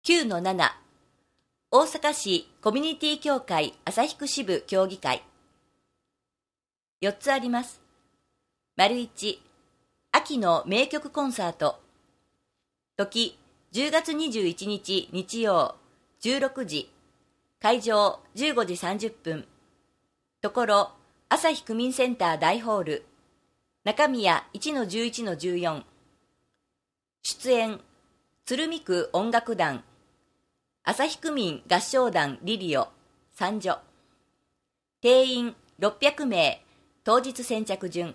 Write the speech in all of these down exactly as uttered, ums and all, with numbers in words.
きゅうのなな 大阪市コミュニティ協会旭区支部協議会。よっつあります。丸いち、秋の名曲コンサート。時、じゅうがつにじゅういちにち日曜、じゅうろくじ。会場、じゅうごじさんじゅっぷん。ところ、旭区民センター大ホール。中宮 いちのじゅういちのじゅうよん。出演、鶴見区音楽団。旭区民合唱団リリオ、三女。定員ろっぴゃくめい、当日先着順。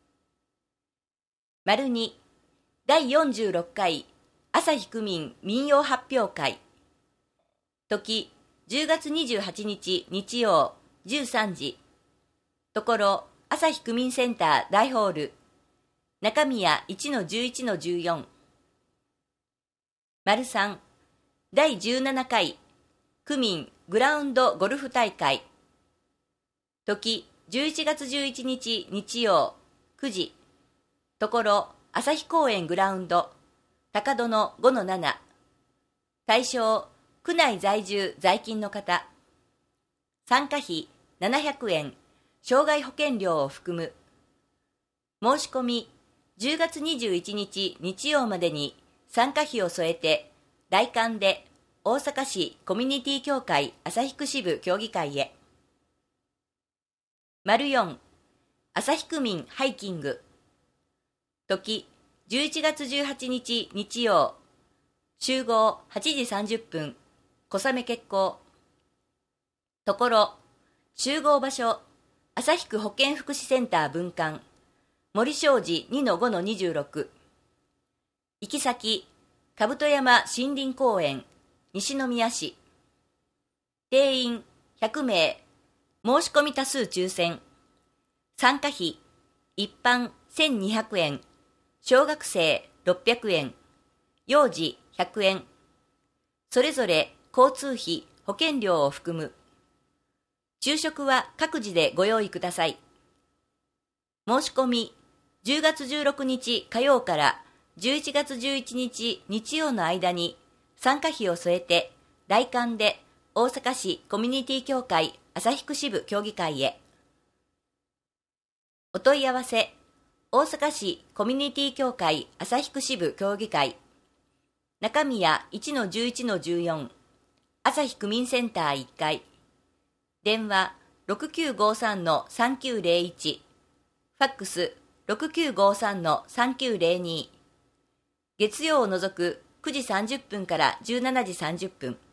丸に、だいよんじゅうろっかい旭区民民謡発表会。時、じゅうがつにじゅうはちにち日曜、じゅうさんじ。ところ、旭区民センター大ホール。中宮 いちのじゅういちのじゅうよん。丸さん、だいじゅうななかい区民グラウンドゴルフ大会。時、じゅういちがつじゅういちにち日曜、くじ。ところ、旭公園グラウンド、高戸の ごのなな。対象、区内在住在勤の方。参加費ななひゃくえん、障害保険料を含む。申し込み、じゅうがつにじゅういちにち日曜までに参加費を添えて、来館で大阪市コミュニティ協会旭区支部協議会へ。丸よん、旭区民ハイキング。時、じゅういちがつじゅうはちにち日曜。集合はちじさんじゅっぷん。小雨決行。ところ、集合場所、旭区保健福祉センター分館。森正寺 にのごのにじゅうろく。行き先、兜山森林公園、西宮市。定員ひゃくめい、申し込み多数抽選。参加費、一般せんにひゃくえん、小学生ろっぴゃくえん、幼児ひゃくえん。それぞれ交通費、保険料を含む。昼食は各自でご用意ください。申し込み、じゅうがつじゅうろくにち火曜からじゅういちがつじゅういちにち日曜の間に参加費を添えて来館で大阪市コミュニティ協会旭区支部協議会へ。お問い合わせ、大阪市コミュニティ協会旭区支部協議会。中宮 いちのじゅういちのじゅうよん。旭区民センターいっかい。電話 ろくきゅうごさんのさんきゅうぜろいち。ファックス ろくきゅうごさんのさんきゅうぜろに。月曜を除くくじさんじゅっぷんからじゅうしちじさんじゅっぷん。